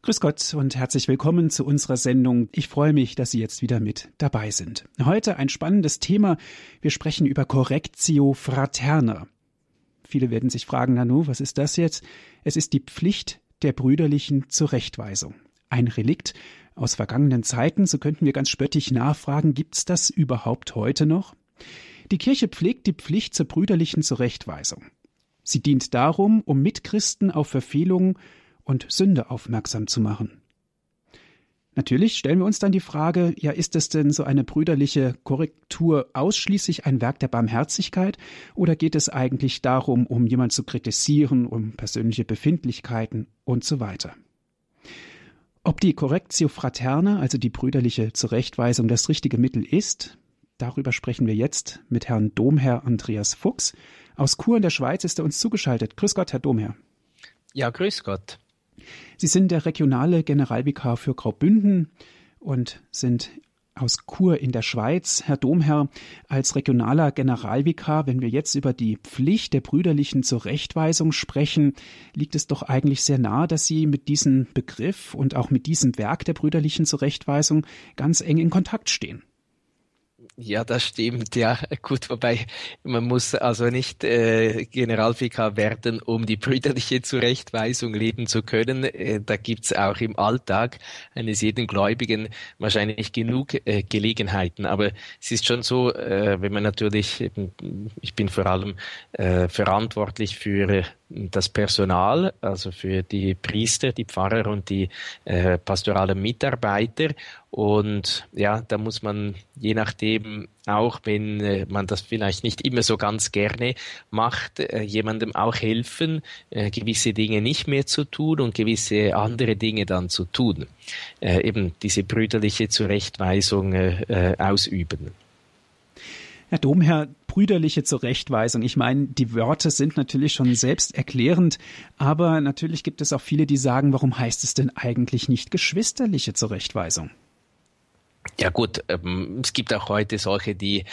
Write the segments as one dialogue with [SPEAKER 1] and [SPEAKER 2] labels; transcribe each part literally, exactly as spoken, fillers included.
[SPEAKER 1] Grüß Gott und herzlich willkommen zu unserer Sendung. Ich freue mich, dass Sie jetzt wieder mit dabei sind. Heute ein spannendes Thema. Wir sprechen über Correctio Fraterna. Viele werden sich fragen, Nanu, was ist das jetzt? Es ist die Pflicht der brüderlichen Zurechtweisung. Ein Relikt aus vergangenen Zeiten, so könnten wir ganz spöttisch nachfragen, gibt's das überhaupt heute noch? Die Kirche pflegt die Pflicht zur brüderlichen Zurechtweisung. Sie dient darum, um Mitchristen auf Verfehlungen und Sünde aufmerksam zu machen. Natürlich stellen wir uns dann die Frage, ja, ist es denn so eine brüderliche Korrektur ausschließlich ein Werk der Barmherzigkeit oder geht es eigentlich darum, um jemanden zu kritisieren, um persönliche Befindlichkeiten und so weiter? Ob die Correctio Fraterna, also die brüderliche Zurechtweisung, das richtige Mittel ist, darüber sprechen wir jetzt mit Herrn Domherr Andreas Fuchs. Aus Chur in der Schweiz ist er uns zugeschaltet. Grüß Gott, Herr Domherr.
[SPEAKER 2] Ja, grüß Gott.
[SPEAKER 1] Sie sind der regionale Generalvikar für Graubünden und sind aus Chur in der Schweiz. Herr Domherr, als regionaler Generalvikar, wenn wir jetzt über die Pflicht der brüderlichen Zurechtweisung sprechen, liegt es doch eigentlich sehr nahe, dass Sie mit diesem Begriff und auch mit diesem Werk der brüderlichen Zurechtweisung ganz eng in Kontakt stehen.
[SPEAKER 2] Ja, das stimmt, ja, gut, wobei man muss also nicht äh, Generalvikar werden, um die brüderliche Zurechtweisung leben zu können. Äh, da gibt's auch im Alltag eines jeden Gläubigen wahrscheinlich genug äh, Gelegenheiten. Aber es ist schon so, äh, wenn man natürlich, eben, ich bin vor allem äh, verantwortlich für äh, das Personal, also für die Priester, die Pfarrer und die äh, pastoralen Mitarbeiter. Und ja, da muss man je nachdem, auch wenn äh, man das vielleicht nicht immer so ganz gerne macht, äh, jemandem auch helfen, äh, gewisse Dinge nicht mehr zu tun und gewisse andere Dinge dann zu tun. Äh, eben diese brüderliche Zurechtweisung äh, ausüben.
[SPEAKER 1] Herr Domherr, brüderliche Zurechtweisung. Ich meine, die Wörter sind natürlich schon selbsterklärend, aber natürlich gibt es auch viele, die sagen, warum heißt es denn eigentlich nicht geschwisterliche Zurechtweisung?
[SPEAKER 2] Ja gut, ähm, es gibt auch heute solche, die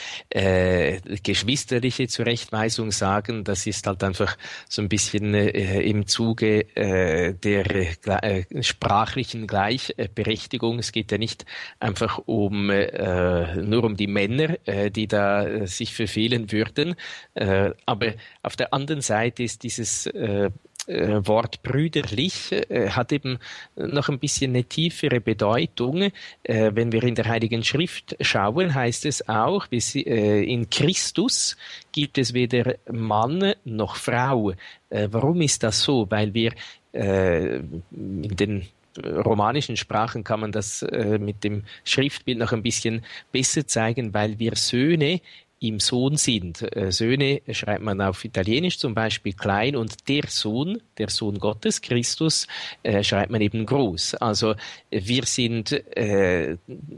[SPEAKER 2] äh, geschwisterliche Zurechtweisung sagen. Das ist halt einfach so ein bisschen äh, im Zuge äh, der äh, sprachlichen Gleichberechtigung. Es geht ja nicht einfach um äh, nur um die Männer, äh, die da äh, sich verfehlen würden. Äh, aber auf der anderen Seite ist dieses äh, Wort brüderlich äh, hat eben noch ein bisschen eine tiefere Bedeutung. Äh, wenn wir in der Heiligen Schrift schauen, heißt es auch, bis, äh, in Christus gibt es weder Mann noch Frau. Äh, warum ist das so? Weil wir äh, in den romanischen Sprachen kann man das äh, mit dem Schriftbild noch ein bisschen besser zeigen, weil wir Söhne im Sohn sind. Äh, Söhne schreibt man auf Italienisch zum Beispiel klein und der Sohn, der Sohn Gottes, Christus, äh, schreibt man eben groß. Also wir sind äh,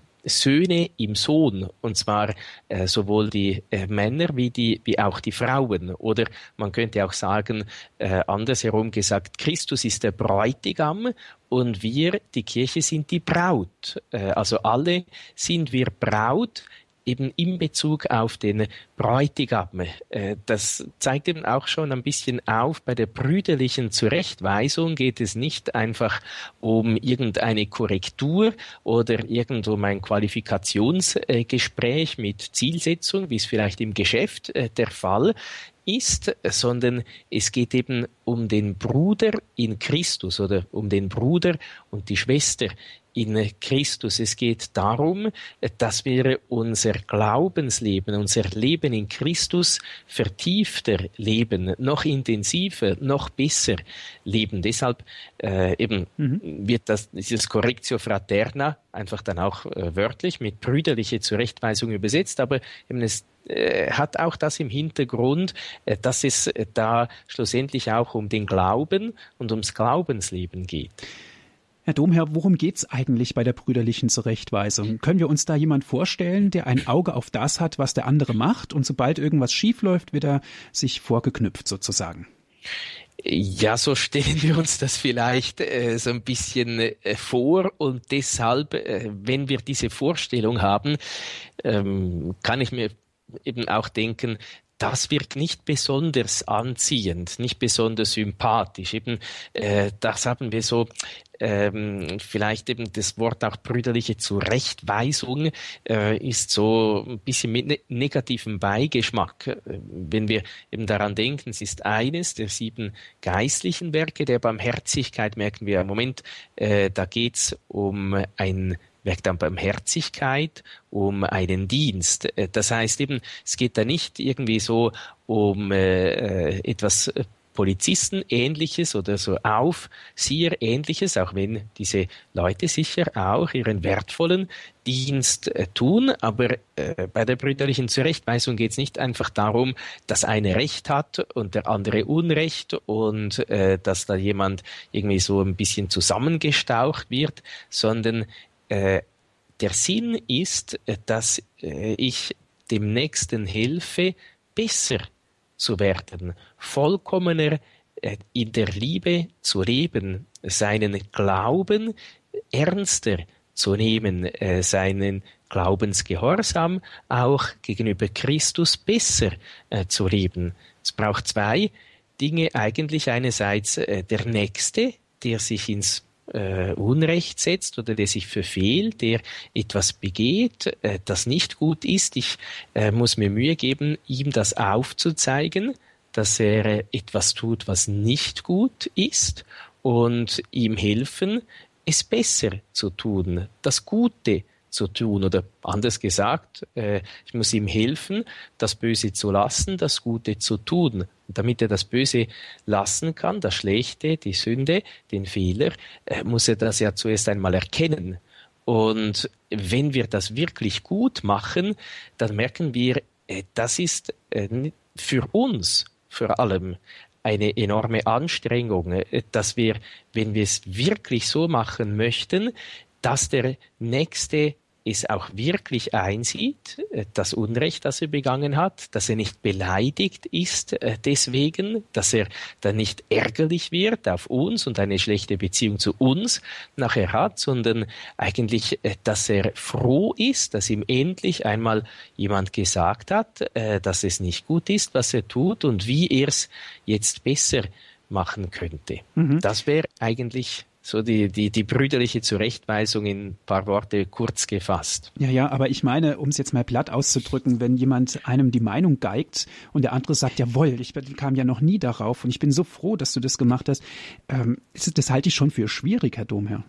[SPEAKER 2] Söhne im Sohn, und zwar äh, sowohl die äh, Männer wie die wie auch die Frauen. Oder man könnte auch sagen, äh, andersherum gesagt, Christus ist der Bräutigam und wir, die Kirche, sind die Braut. Äh, also alle sind wir Braut, eben in Bezug auf den Bräutigam. Das zeigt eben auch schon ein bisschen auf, bei der brüderlichen Zurechtweisung geht es nicht einfach um irgendeine Korrektur oder irgend um ein Qualifikationsgespräch mit Zielsetzung, wie es vielleicht im Geschäft der Fall ist, sondern es geht eben um den Bruder in Christus oder um den Bruder und die Schwester in Christus. Es geht darum, dass wir unser Glaubensleben, unser Leben in Christus vertiefter leben, noch intensiver, noch besser leben. Deshalb äh, eben mhm. wird das, dieses Correctio Fraterna einfach dann auch äh, wörtlich mit brüderliche Zurechtweisung übersetzt, aber eben es äh, hat auch das im Hintergrund, äh, dass es äh, da schlussendlich auch um den Glauben und ums Glaubensleben geht.
[SPEAKER 1] Herr Domherr, worum geht's eigentlich bei der brüderlichen Zurechtweisung? Können wir uns da jemand vorstellen, der ein Auge auf das hat, was der andere macht, und sobald irgendwas schief läuft, wird er sich vorgeknüpft sozusagen?
[SPEAKER 2] Ja, so stellen wir uns das vielleicht äh, so ein bisschen äh, vor, und deshalb, äh, wenn wir diese Vorstellung haben, ähm, kann ich mir eben auch denken, das wirkt nicht besonders anziehend, nicht besonders sympathisch. Eben, äh, das haben wir so ähm, vielleicht eben das Wort auch brüderliche Zurechtweisung äh, ist so ein bisschen mit ne- negativem Beigeschmack. Äh, wenn wir eben daran denken, es ist eines der sieben geistlichen Werke der Barmherzigkeit, merken wir, im Moment, äh, da geht's um ein Werk der Barmherzigkeit, um einen Dienst. Das heißt eben, es geht da nicht irgendwie so um äh, etwas Polizisten-ähnliches oder so Aufseher-ähnliches, auch wenn diese Leute sicher auch ihren wertvollen Dienst äh, tun. Aber äh, bei der brüderlichen Zurechtweisung geht es nicht einfach darum, dass einer Recht hat und der andere Unrecht und äh, dass da jemand irgendwie so ein bisschen zusammengestaucht wird, sondern äh, der Sinn ist, äh, dass äh, ich dem Nächsten helfe, besser zu werden, vollkommener äh, in der Liebe zu leben, seinen Glauben ernster zu nehmen, äh, seinen Glaubensgehorsam auch gegenüber Christus besser äh, zu leben. Es braucht zwei Dinge eigentlich. Einerseits äh, der Nächste, der sich ins äh, Unrecht setzt oder der sich verfehlt, der etwas begeht, äh, das nicht gut ist. Ich äh, muss mir Mühe geben, ihm das aufzuzeigen, dass er äh, etwas tut, was nicht gut ist und ihm helfen, es besser zu tun, das Gute zu tun oder anders gesagt, äh, ich muss ihm helfen, das Böse zu lassen, das Gute zu tun. Und damit er das Böse lassen kann, das Schlechte, die Sünde, den Fehler, äh, muss er das ja zuerst einmal erkennen. Und wenn wir das wirklich gut machen, dann merken wir, äh, das ist äh, für uns vor allem eine enorme Anstrengung, äh, dass wir, wenn wir es wirklich so machen möchten, dass der Nächste es auch wirklich einsieht, das Unrecht, das er begangen hat, dass er nicht beleidigt ist deswegen, dass er dann nicht ärgerlich wird auf uns und eine schlechte Beziehung zu uns nachher hat, sondern eigentlich, dass er froh ist, dass ihm endlich einmal jemand gesagt hat, dass es nicht gut ist, was er tut und wie er es jetzt besser machen könnte. Mhm. Das wäre eigentlich so die, die, die brüderliche Zurechtweisung in ein paar Worte kurz gefasst.
[SPEAKER 1] Ja, ja, aber ich meine, um es jetzt mal platt auszudrücken, wenn jemand einem die Meinung geigt und der andere sagt, jawohl, ich kam ja noch nie darauf und ich bin so froh, dass du das gemacht hast, ähm, das, das halte ich schon für schwierig, Herr Domherr.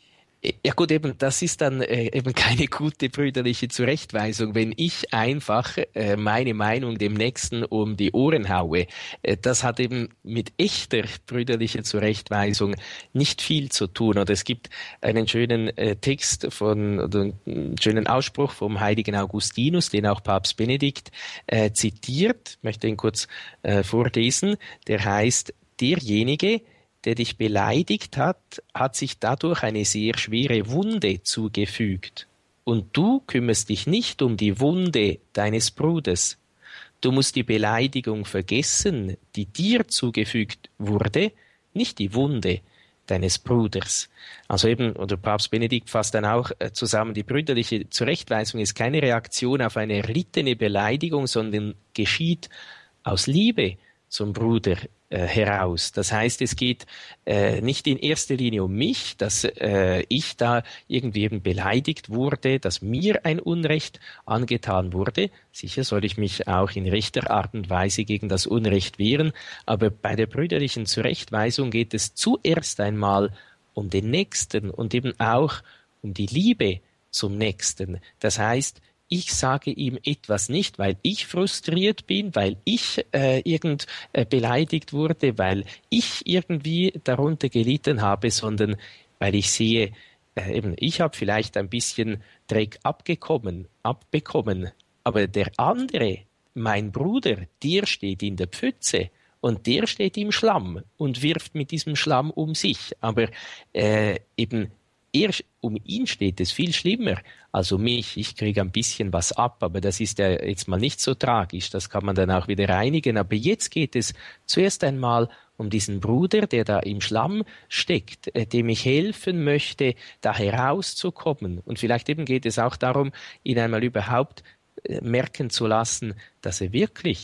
[SPEAKER 2] Ja gut, eben, das ist dann äh, eben keine gute brüderliche Zurechtweisung, wenn ich einfach äh, meine Meinung dem Nächsten um die Ohren haue. Äh, das hat eben mit echter brüderlicher Zurechtweisung nicht viel zu tun. Oder es gibt einen schönen äh, Text von, oder einen schönen Ausspruch vom heiligen Augustinus, den auch Papst Benedikt äh, zitiert. Ich möchte ihn kurz äh, vorlesen. Der heißt, derjenige, der dich beleidigt hat, hat sich dadurch eine sehr schwere Wunde zugefügt. Und du kümmerst dich nicht um die Wunde deines Bruders. Du musst die Beleidigung vergessen, die dir zugefügt wurde, nicht die Wunde deines Bruders. Also eben, oder Papst Benedikt fasst dann auch zusammen, die brüderliche Zurechtweisung ist keine Reaktion auf eine erlittene Beleidigung, sondern geschieht aus Liebe zum Bruder äh, heraus. Das heißt, es geht äh, nicht in erster Linie um mich, dass äh, ich da irgendwie eben beleidigt wurde, dass mir ein Unrecht angetan wurde. Sicher soll ich mich auch in rechter Art und Weise gegen das Unrecht wehren, aber bei der brüderlichen Zurechtweisung geht es zuerst einmal um den Nächsten und eben auch um die Liebe zum Nächsten. Das heißt, ich sage ihm etwas nicht, weil ich frustriert bin, weil ich äh, irgend äh, beleidigt wurde, weil ich irgendwie darunter gelitten habe, sondern weil ich sehe, äh, eben ich habe vielleicht ein bisschen Dreck abgekommen, abbekommen, aber der andere, mein Bruder, der steht in der Pfütze und der steht im Schlamm und wirft mit diesem Schlamm um sich, aber äh, eben Er, um ihn steht es viel schlimmer als um mich. Ich kriege ein bisschen was ab, aber das ist ja jetzt mal nicht so tragisch. Das kann man dann auch wieder reinigen. Aber jetzt geht es zuerst einmal um diesen Bruder, der da im Schlamm steckt, dem ich helfen möchte, da herauszukommen. Und vielleicht eben geht es auch darum, ihn einmal überhaupt merken zu lassen, dass er wirklich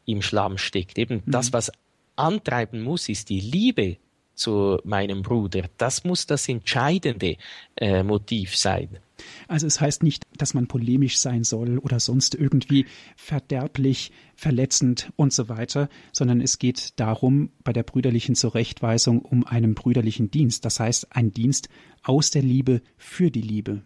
[SPEAKER 2] im Schlamm steckt. Eben mhm. das, was antreiben muss, ist die Liebe zu meinem Bruder. Das muss das entscheidende äh, Motiv sein.
[SPEAKER 1] Also es heißt nicht, dass man polemisch sein soll oder sonst irgendwie verderblich, verletzend und so weiter, sondern es geht darum, bei der brüderlichen Zurechtweisung um einen brüderlichen Dienst. Das heißt, ein Dienst aus der Liebe für die Liebe.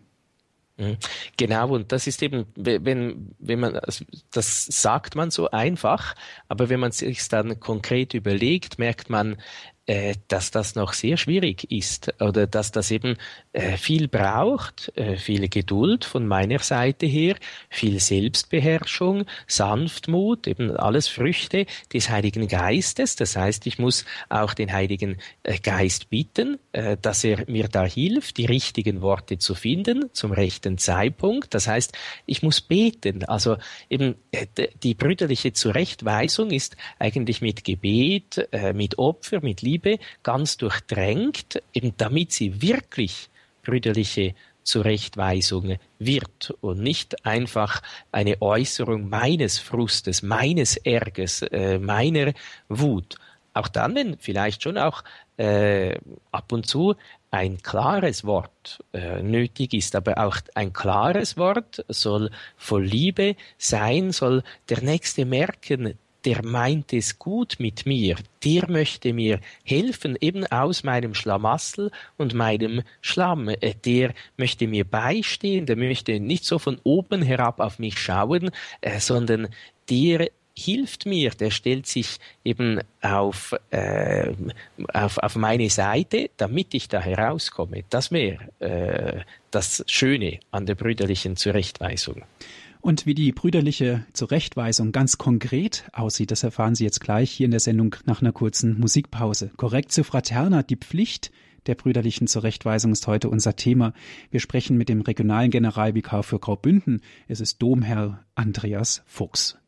[SPEAKER 2] Genau, und das ist eben, wenn, wenn man, das sagt man so einfach, aber wenn man sich dann konkret überlegt, merkt man, äh, dass das noch sehr schwierig ist oder dass das eben äh, viel braucht, äh, viel Geduld von meiner Seite her, viel Selbstbeherrschung, Sanftmut, eben alles Früchte des Heiligen Geistes. Das heißt, ich muss auch den Heiligen äh, Geist bitten, äh, dass er mir da hilft, die richtigen Worte zu finden zum rechten Zeitpunkt. Das heißt, ich muss beten. Also eben äh, die brüderliche Zurechtweisung ist eigentlich mit Gebet, äh, mit Opfer, mit Liebe ganz durchdrängt, eben damit sie wirklich brüderliche Zurechtweisung wird und nicht einfach eine Äußerung meines Frustes, meines Ärgers, äh, meiner Wut. Auch dann, wenn vielleicht schon auch äh, ab und zu ein klares Wort äh, nötig ist, aber auch ein klares Wort soll voll Liebe sein, soll der Nächste merken, der meint es gut mit mir, der möchte mir helfen, eben aus meinem Schlamassel und meinem Schlamm. Der möchte mir beistehen, der möchte nicht so von oben herab auf mich schauen, äh, sondern der hilft mir, der stellt sich eben auf, äh, auf, auf meine Seite, damit ich da herauskomme. Das wäre äh, das Schöne an der brüderlichen Zurechtweisung.
[SPEAKER 1] Und wie die brüderliche Zurechtweisung ganz konkret aussieht, das erfahren Sie jetzt gleich hier in der Sendung nach einer kurzen Musikpause. Correctio fraterna, die Pflicht der brüderlichen Zurechtweisung ist heute unser Thema. Wir sprechen mit dem regionalen Generalvikar für Graubünden. Es ist Domherr Andreas Fuchs.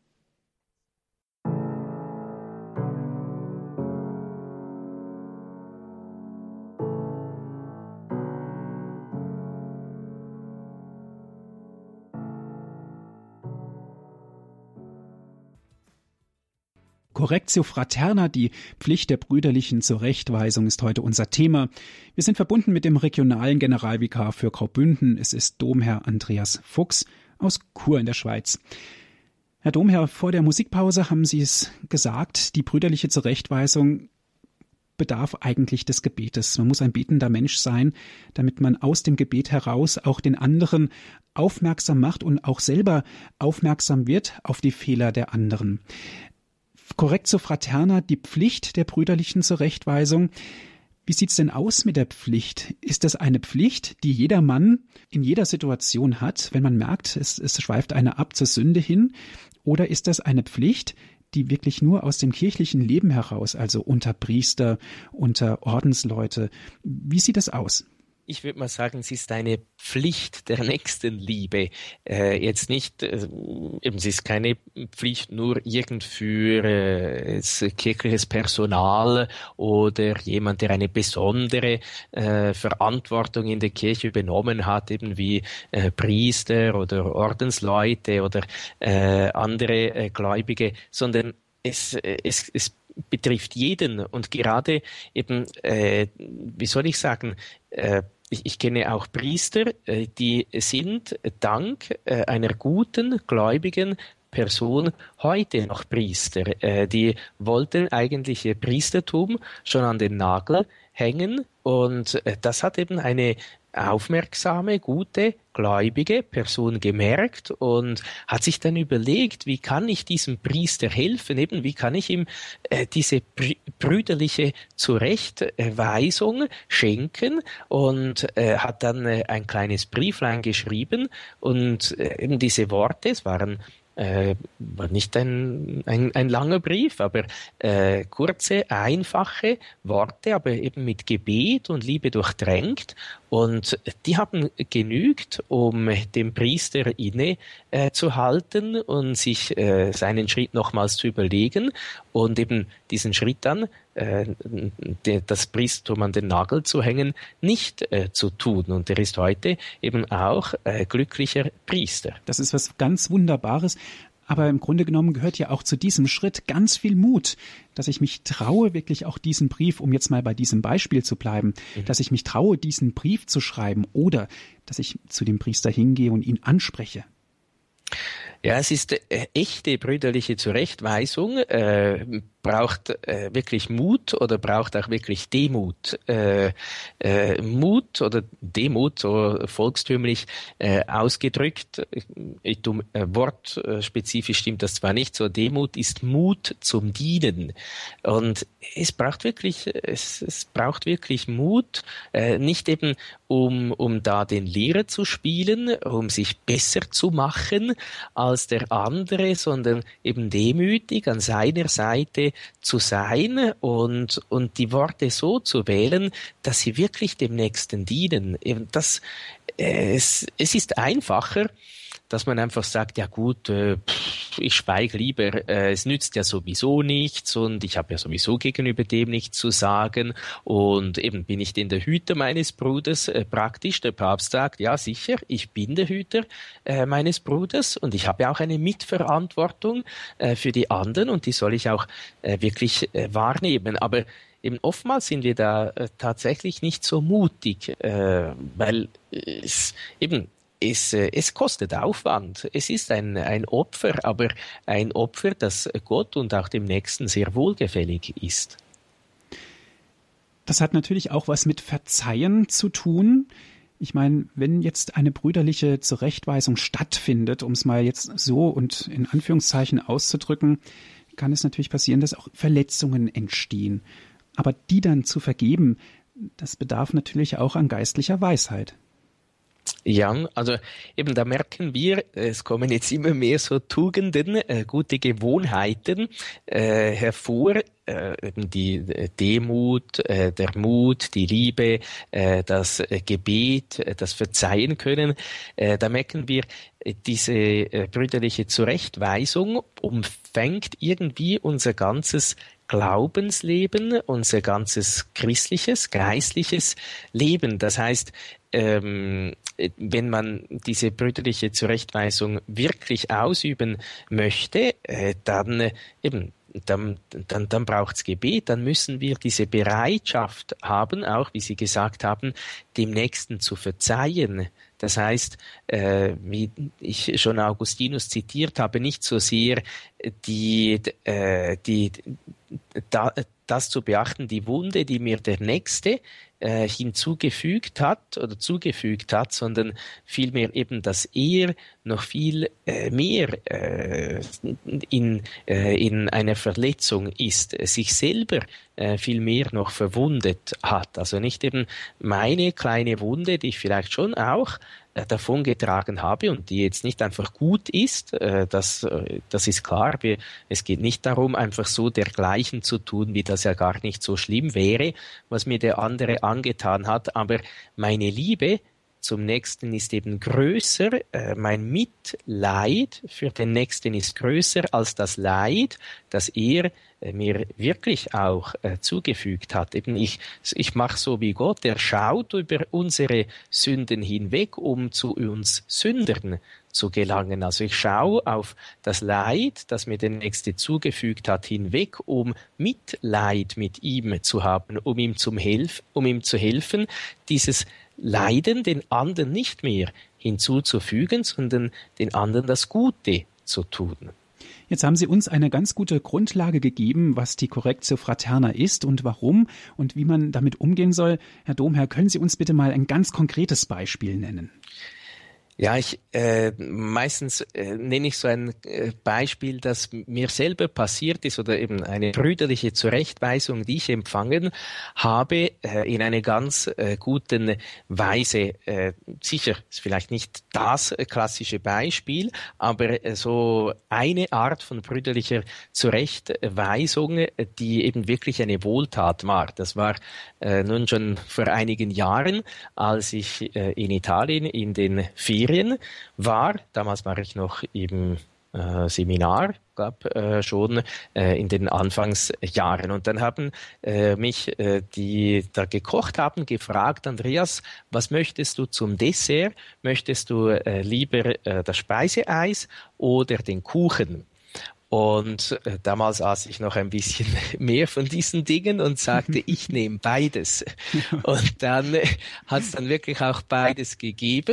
[SPEAKER 1] Correctio fraterna, die Pflicht der brüderlichen Zurechtweisung, ist heute unser Thema. Wir sind verbunden mit dem regionalen Generalvikar für Graubünden. Es ist Domherr Andreas Fuchs aus Chur in der Schweiz. Herr Domherr, vor der Musikpause haben Sie es gesagt, die brüderliche Zurechtweisung bedarf eigentlich des Gebetes. Man muss ein betender Mensch sein, damit man aus dem Gebet heraus auch den anderen aufmerksam macht und auch selber aufmerksam wird auf die Fehler der anderen. Correctio fraterna, die Pflicht der brüderlichen Zurechtweisung. Wie sieht's denn aus mit der Pflicht? Ist das eine Pflicht, die jeder Mann in jeder Situation hat, wenn man merkt, es, es schweift einer ab zur Sünde hin? Oder ist das eine Pflicht, die wirklich nur aus dem kirchlichen Leben heraus, also unter Priester, unter Ordensleute, wie sieht das aus?
[SPEAKER 2] Ich würde mal sagen, es ist eine Pflicht der Nächstenliebe. Äh, jetzt nicht, äh, eben, es ist keine Pflicht nur irgend für äh, kirchliches Personal oder jemand, der eine besondere äh, Verantwortung in der Kirche übernommen hat, eben wie äh, Priester oder Ordensleute oder äh, andere äh, Gläubige, sondern es, es, es betrifft jeden und gerade eben, äh, wie soll ich sagen, äh, Ich, ich kenne auch Priester, die sind dank einer guten, gläubigen Person heute noch Priester. Die wollten eigentlich ihr Priestertum schon an den Nagel hängen und das hat eben eine aufmerksame, gute, gläubige Person gemerkt und hat sich dann überlegt, wie kann ich diesem Priester helfen, eben wie kann ich ihm äh, diese brüderliche Zurechtweisung schenken und äh, hat dann äh, ein kleines Brieflein geschrieben und äh, eben diese Worte, es waren Äh, war nicht ein, ein, ein langer Brief, aber äh, kurze, einfache Worte, aber eben mit Gebet und Liebe durchdrängt. Und die haben genügt, um dem Priester inne äh, zu halten und sich äh, seinen Schritt nochmals zu überlegen und eben diesen Schritt dann, äh, de, das Priestertum an den Nagel zu hängen, nicht äh, zu tun. Und er ist heute eben auch äh, glücklicher Priester.
[SPEAKER 1] Das ist was ganz Wunderbares. Aber im Grunde genommen gehört ja auch zu diesem Schritt ganz viel Mut, dass ich mich traue, wirklich auch diesen Brief, um jetzt mal bei diesem Beispiel zu bleiben, mhm. dass ich mich traue, diesen Brief zu schreiben oder dass ich zu dem Priester hingehe und ihn anspreche.
[SPEAKER 2] Ja, es ist äh, echte brüderliche Zurechtweisung, äh, braucht äh, wirklich Mut oder braucht auch wirklich Demut. Äh, äh, Mut oder Demut, so volkstümlich äh, ausgedrückt, ich, um, äh, wortspezifisch stimmt das zwar nicht so, Demut ist Mut zum Dienen. Und es braucht wirklich, es, es braucht wirklich Mut, äh, nicht eben um, um da den Lehrer zu spielen, um sich besser zu machen als der andere, sondern eben demütig an seiner Seite zu sein und, und die Worte so zu wählen, dass sie wirklich dem Nächsten dienen. Das, äh, es, es ist einfacher, dass man einfach sagt, ja gut, äh, ich schweige lieber, äh, es nützt ja sowieso nichts und ich habe ja sowieso gegenüber dem nichts zu sagen und eben bin ich denn der Hüter meines Bruders, äh, praktisch, der Papst sagt, ja sicher, ich bin der Hüter äh, meines Bruders und ich habe ja auch eine Mitverantwortung äh, für die anderen und die soll ich auch äh, wirklich äh, wahrnehmen, aber eben oftmals sind wir da äh, tatsächlich nicht so mutig, äh, weil es eben Es, es kostet Aufwand. Es ist ein, ein Opfer, aber ein Opfer, das Gott und auch dem Nächsten sehr wohlgefällig ist.
[SPEAKER 1] Das hat natürlich auch was mit Verzeihen zu tun. Ich meine, wenn jetzt eine brüderliche Zurechtweisung stattfindet, um es mal jetzt so und in Anführungszeichen auszudrücken, kann es natürlich passieren, dass auch Verletzungen entstehen. Aber die dann zu vergeben, das bedarf natürlich auch an geistlicher Weisheit.
[SPEAKER 2] Ja, also eben da merken wir, es kommen jetzt immer mehr so Tugenden, äh, gute Gewohnheiten äh, hervor, äh, eben die Demut, äh, der Mut, die Liebe, äh, das äh, Gebet, äh, das Verzeihen können. Äh, da merken wir, äh, diese äh, brüderliche Zurechtweisung umfängt irgendwie unser ganzes Glaubensleben, unser ganzes christliches, geistliches Leben. Das heißt, ähm, wenn man diese brüderliche Zurechtweisung wirklich ausüben möchte, äh, dann äh, eben dann, dann, dann braucht's Gebet, dann müssen wir diese Bereitschaft haben, auch wie Sie gesagt haben, dem Nächsten zu verzeihen. Das heißt, äh, wie ich schon Augustinus zitiert habe, nicht so sehr die, äh, die, da, das zu beachten, die Wunde, die mir der Nächste äh, hinzugefügt hat oder zugefügt hat, sondern vielmehr eben, dass er noch viel äh, mehr äh, in, äh, in einer Verletzung ist, sich selber äh, viel mehr noch verwundet hat. Also nicht eben meine kleine Wunde, die ich vielleicht schon auch äh, davongetragen habe und die jetzt nicht einfach gut ist, äh, das, äh, das ist klar. Wir, es geht nicht darum, einfach so dergleichen zu tun, wie das ja gar nicht so schlimm wäre, was mir der andere angetan hat, aber meine Liebe zum Nächsten ist eben größer, äh, mein Mitleid für den Nächsten ist größer als das Leid, das er äh, mir wirklich auch äh, zugefügt hat. Eben ich, ich mache so wie Gott, er schaut über unsere Sünden hinweg, um zu uns Sündern zu gelangen. Also ich schaue auf das Leid, das mir der Nächste zugefügt hat, hinweg, um Mitleid mit ihm zu haben, um ihm zum Helf, um ihm zu helfen, dieses Leiden den anderen nicht mehr hinzuzufügen, sondern den anderen das Gute zu tun.
[SPEAKER 1] Jetzt haben Sie uns eine ganz gute Grundlage gegeben, was die Correctio Fraterna ist und warum und wie man damit umgehen soll. Herr Domherr, können Sie uns bitte mal ein ganz konkretes Beispiel nennen?
[SPEAKER 2] Ja, ich äh, meistens äh, nenne ich so ein äh, Beispiel, das mir selber passiert ist oder eben eine brüderliche Zurechtweisung, die ich empfangen habe, äh, in einer ganz äh, guten Weise. Äh, sicher ist vielleicht nicht das äh, klassische Beispiel, aber äh, so eine Art von brüderlicher Zurechtweisung, äh, die eben wirklich eine Wohltat war. Das war äh, nun schon vor einigen Jahren, als ich äh, in Italien in den Ferien war. Damals war ich noch im äh, Seminar gab äh, schon äh, in den Anfangsjahren. Und dann haben äh, mich äh, die da gekocht haben gefragt, Andreas, was möchtest du zum Dessert? Möchtest du äh, lieber äh, das Speiseeis oder den Kuchen? Und äh, damals aß ich noch ein bisschen mehr von diesen Dingen und sagte, ich nehme beides. Und dann äh, hat es dann wirklich auch beides gegeben.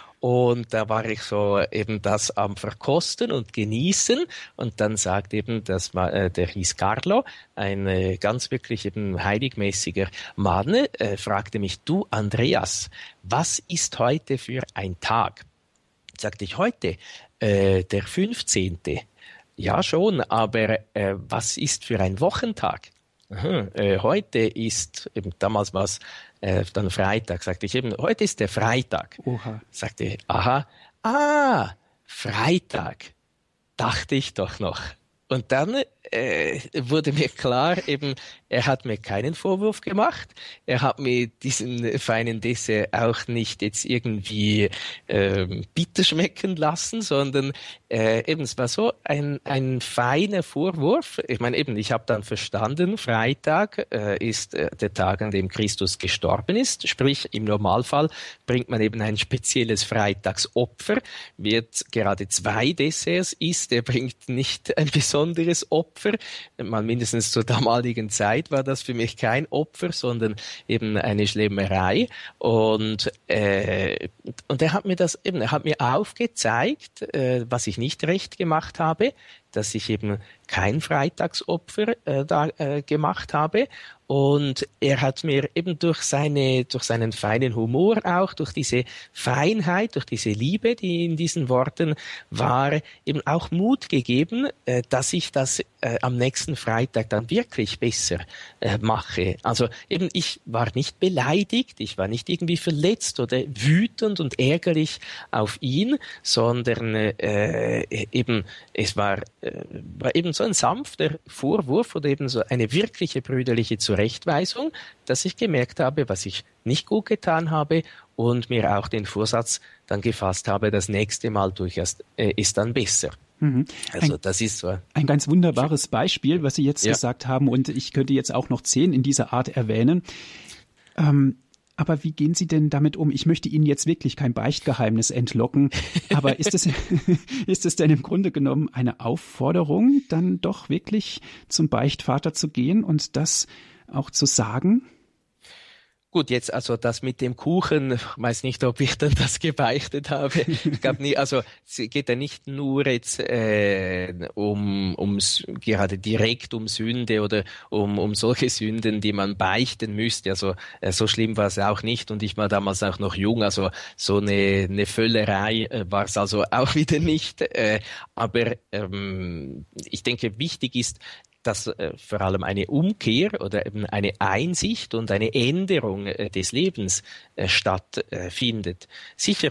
[SPEAKER 2] Und da war ich so eben das am Verkosten und Genießen. Und dann sagt eben, das war, äh, der hieß Carlo, ein äh, ganz wirklich eben heiligmäßiger Mann, äh, fragte mich, du Andreas, was ist heute für ein Tag? Sagte ich, heute, äh, der fünfzehnte. Ja, schon, aber äh, was ist für ein Wochentag? Aha, äh, heute ist, eben damals war es äh, dann Freitag, sagte ich eben, heute ist der Freitag.
[SPEAKER 1] Oha.
[SPEAKER 2] Sagte ich, aha, ah, Freitag, dachte ich doch noch. Und dann äh, wurde mir klar, eben, er hat mir keinen Vorwurf gemacht. Er hat mir diesen feinen Dessert auch nicht jetzt irgendwie äh, bitter schmecken lassen, sondern äh, eben, es war so ein, ein feiner Vorwurf. Ich meine, eben, ich habe dann verstanden, Freitag äh, ist äh, der Tag, an dem Christus gestorben ist. Sprich, im Normalfall bringt man eben ein spezielles Freitagsopfer. Wer gerade zwei Desserts isst, der bringt nicht ein besonderes Opfer. Mal mindestens zur damaligen Zeit war das für mich kein Opfer, sondern eben eine Schlemmerei. Und, äh, und er hat mir das eben, er hat mir aufgezeigt, äh, was ich nicht recht gemacht habe, dass ich eben kein Freitagsopfer äh, da äh, gemacht habe. Und er hat mir eben durch seine, durch seinen feinen Humor auch, durch diese Feinheit, durch diese Liebe, die in diesen Worten war, eben auch Mut gegeben, äh, dass ich das äh, am nächsten Freitag dann wirklich besser äh, mache. Also eben, ich war nicht beleidigt, ich war nicht irgendwie verletzt oder wütend und ärgerlich auf ihn, sondern äh, eben, es war, äh, war eben so ein sanfter Vorwurf oder eben so eine wirkliche brüderliche Zurechtweisung, dass ich gemerkt habe, was ich nicht gut getan habe und mir auch den Vorsatz dann gefasst habe, das nächste Mal durchaus äh, ist dann besser.
[SPEAKER 1] Mhm.
[SPEAKER 2] Also
[SPEAKER 1] ein,
[SPEAKER 2] das ist so.
[SPEAKER 1] Ein ganz wunderbares Beispiel, was Sie jetzt ja. gesagt haben, und ich könnte jetzt auch noch zehn in dieser Art erwähnen. Ähm, Aber wie gehen Sie denn damit um? Ich möchte Ihnen jetzt wirklich kein Beichtgeheimnis entlocken, aber ist es, ist es denn im Grunde genommen eine Aufforderung, dann doch wirklich zum Beichtvater zu gehen und das auch zu sagen?
[SPEAKER 2] Gut, jetzt also das mit dem Kuchen, ich weiß nicht, ob ich dann das gebeichtet habe. Ich glaube nie, also es geht ja nicht nur jetzt äh, um ums gerade direkt um Sünde oder um um solche Sünden, die man beichten müsste. Also äh, so schlimm war es auch nicht und ich war damals auch noch jung, also so eine eine Völlerei äh, war es also auch wieder nicht. Äh, aber ähm, ich denke, wichtig ist, dass äh, vor allem eine Umkehr oder eben eine Einsicht und eine Änderung äh, des Lebens äh, stattfindet. Äh, Sicher,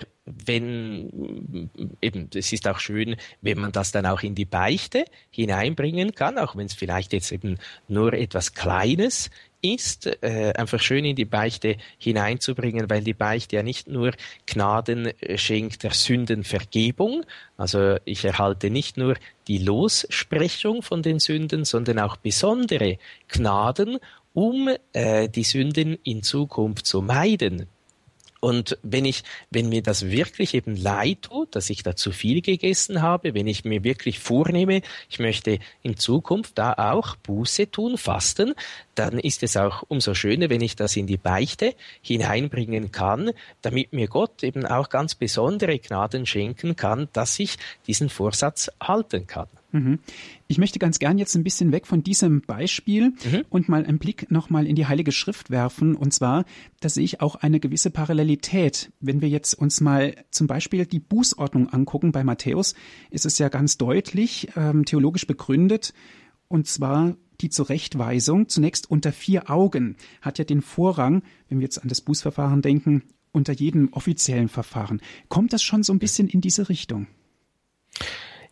[SPEAKER 2] wenn eben, es ist auch schön, wenn man das dann auch in die Beichte hineinbringen kann, auch wenn es vielleicht jetzt eben nur etwas Kleines ist, äh, einfach schön in die Beichte hineinzubringen, weil die Beichte ja nicht nur Gnaden schenkt der Sündenvergebung, also ich erhalte nicht nur die Lossprechung von den Sünden, sondern auch besondere Gnaden, um äh, die Sünden in Zukunft zu meiden. Und wenn ich, wenn mir das wirklich eben leid tut, dass ich da zu viel gegessen habe, wenn ich mir wirklich vornehme, ich möchte in Zukunft da auch Buße tun, fasten, dann ist es auch umso schöner, wenn ich das in die Beichte hineinbringen kann, damit mir Gott eben auch ganz besondere Gnaden schenken kann, dass ich diesen Vorsatz halten kann.
[SPEAKER 1] Ich möchte ganz gern jetzt ein bisschen weg von diesem Beispiel mhm. und mal einen Blick nochmal in die Heilige Schrift werfen. Und zwar, da sehe ich auch eine gewisse Parallelität. Wenn wir jetzt uns mal zum Beispiel die Bußordnung angucken bei Matthäus, ist es ja ganz deutlich ähm, theologisch begründet. Und zwar die Zurechtweisung zunächst unter vier Augen hat ja den Vorrang, wenn wir jetzt an das Bußverfahren denken, unter jedem offiziellen Verfahren. Kommt das schon so ein bisschen in diese Richtung?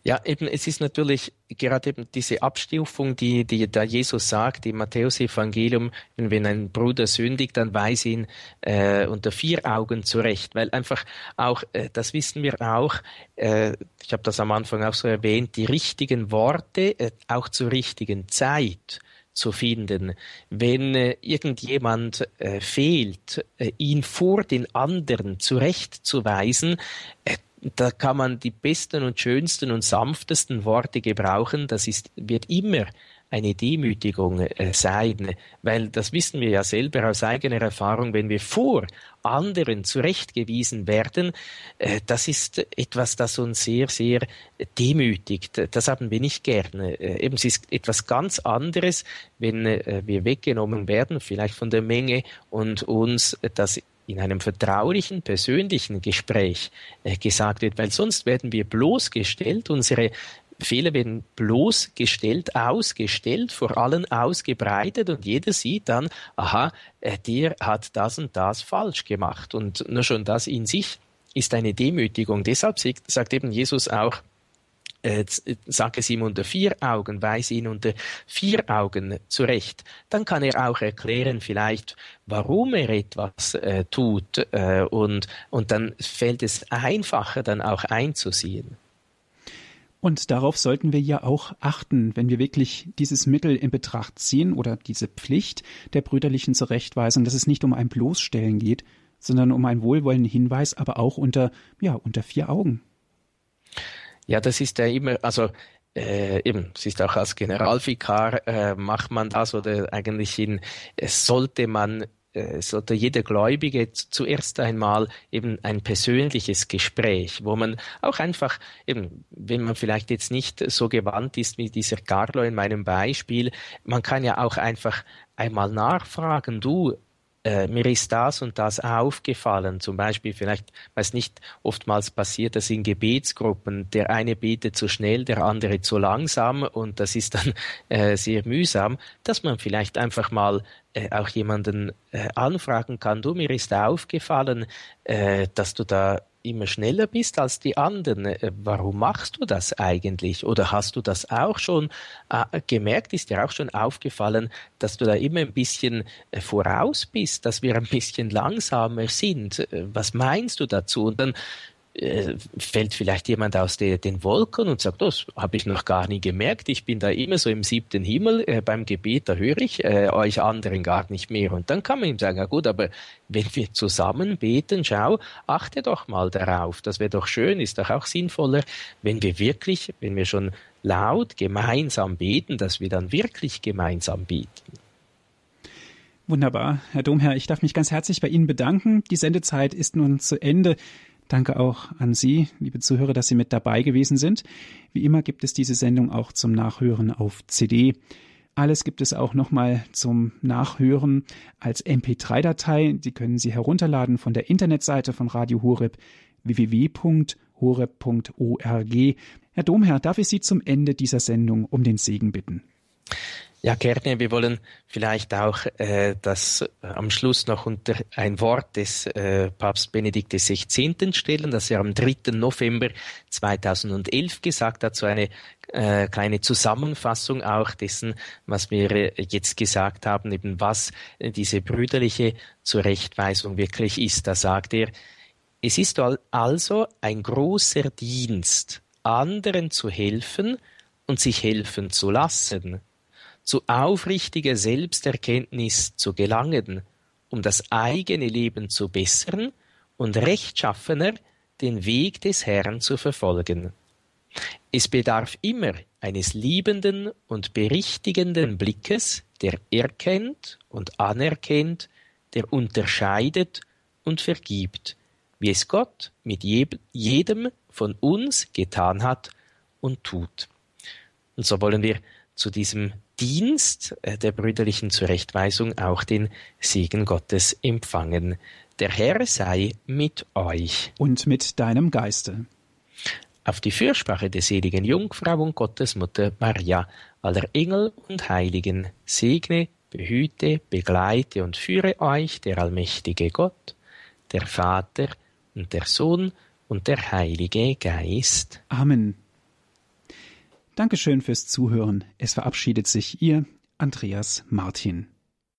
[SPEAKER 2] Ja, eben, es ist natürlich gerade eben diese Abstufung, die, die da Jesus sagt im Matthäus-Evangelium, wenn ein Bruder sündigt, dann weise ihn äh, unter vier Augen zurecht, weil einfach auch, äh, das wissen wir auch, äh, ich habe das am Anfang auch so erwähnt, die richtigen Worte äh, auch zur richtigen Zeit zu finden. Wenn äh, irgendjemand äh, fehlt, äh, ihn vor den anderen zurechtzuweisen, äh, da kann man die besten und schönsten und sanftesten Worte gebrauchen. Das ist, wird immer eine Demütigung äh, sein, weil das wissen wir ja selber aus eigener Erfahrung, wenn wir vor anderen zurechtgewiesen werden, äh, das ist etwas, das uns sehr, sehr demütigt. Das haben wir nicht gerne. Äh, eben, es ist etwas ganz anderes, wenn äh, wir weggenommen werden, vielleicht von der Menge, und uns äh, das in einem vertraulichen, persönlichen Gespräch äh, gesagt wird, weil sonst werden wir bloßgestellt, unsere Fehler werden bloßgestellt, ausgestellt, vor allen ausgebreitet, und jeder sieht dann, aha, äh, der hat das und das falsch gemacht, und nur schon das in sich ist eine Demütigung. Deshalb sagt eben Jesus auch, Äh, sag es ihm unter vier Augen, weise ihn unter vier Augen zurecht. Dann kann er auch erklären vielleicht, warum er etwas äh, tut, äh, und, und dann fällt es einfacher, dann auch einzusehen.
[SPEAKER 1] Und darauf sollten wir ja auch achten, wenn wir wirklich dieses Mittel in Betracht ziehen oder diese Pflicht der brüderlichen Zurechtweisung, dass es nicht um ein Bloßstellen geht, sondern um einen wohlwollenden Hinweis, aber auch unter, ja, unter vier Augen.
[SPEAKER 2] Ja, das ist ja immer, also äh, eben, es ist auch als Generalvikar äh, macht man das, oder eigentlich in, es sollte man, äh, sollte jeder Gläubige zuerst einmal eben ein persönliches Gespräch, wo man auch einfach, eben, wenn man vielleicht jetzt nicht so gewandt ist wie dieser Carlo in meinem Beispiel, man kann ja auch einfach einmal nachfragen, du, Äh, mir ist das und das aufgefallen. Zum Beispiel, vielleicht, weiß nicht, oftmals passiert das in Gebetsgruppen. Der eine betet zu schnell, der andere zu langsam, und das ist dann äh, sehr mühsam, dass man vielleicht einfach mal äh, auch jemanden äh, anfragen kann. Du, mir ist aufgefallen, äh, dass du da immer schneller bist als die anderen. Äh, warum machst du das eigentlich? Oder hast du das auch schon äh, gemerkt? Ist dir auch schon aufgefallen, dass du da immer ein bisschen äh, voraus bist, dass wir ein bisschen langsamer sind? Äh, was meinst du dazu? Und dann äh, fällt vielleicht jemand aus de, den Wolken und sagt, das habe ich noch gar nie gemerkt, ich bin da immer so im siebten Himmel, äh, beim Gebet, da höre ich äh, euch anderen gar nicht mehr. Und dann kann man ihm sagen, ja gut, aber wenn wir zusammen beten, schau, achte doch mal darauf, das wäre doch schön, ist doch auch sinnvoller, wenn wir wirklich, wenn wir schon laut gemeinsam beten, dass wir dann wirklich gemeinsam beten.
[SPEAKER 1] Wunderbar, Herr Domherr, ich darf mich ganz herzlich bei Ihnen bedanken. Die Sendezeit ist nun zu Ende. Danke auch an Sie, liebe Zuhörer, dass Sie mit dabei gewesen sind. Wie immer gibt es diese Sendung auch zum Nachhören auf C D. Alles gibt es auch nochmal zum Nachhören als M P drei Datei. Die können Sie herunterladen von der Internetseite von Radio Horeb, w w w punkt horeb punkt org. Herr Domherr, darf ich Sie zum Ende dieser Sendung um den Segen bitten?
[SPEAKER 2] Ja, gerne. Wir wollen vielleicht auch äh, das äh, am Schluss noch unter ein Wort des äh, Papst Benedikt der Sechzehnten stellen, das er am dritten November zweitausendelf gesagt hat, so eine äh, kleine Zusammenfassung auch dessen, was wir äh, jetzt gesagt haben, eben was äh, diese brüderliche Zurechtweisung wirklich ist. Da sagt er, es ist also ein großer Dienst, anderen zu helfen und sich helfen zu lassen, zu aufrichtiger Selbsterkenntnis zu gelangen, um das eigene Leben zu bessern und rechtschaffener den Weg des Herrn zu verfolgen. Es bedarf immer eines liebenden und berichtigenden Blickes, der erkennt und anerkennt, der unterscheidet und vergibt, wie es Gott mit jedem von uns getan hat und tut. Und so wollen wir zu diesem Dienst der brüderlichen Zurechtweisung auch den Segen Gottes empfangen. Der Herr sei mit euch.
[SPEAKER 1] Und mit deinem Geiste.
[SPEAKER 2] Auf die Fürsprache der seligen Jungfrau und Gottesmutter Maria, aller Engel und Heiligen, segne, behüte, begleite und führe euch der allmächtige Gott, der Vater und der Sohn und der Heilige Geist.
[SPEAKER 1] Amen. Dankeschön fürs Zuhören. Es verabschiedet sich Ihr Andreas Martin.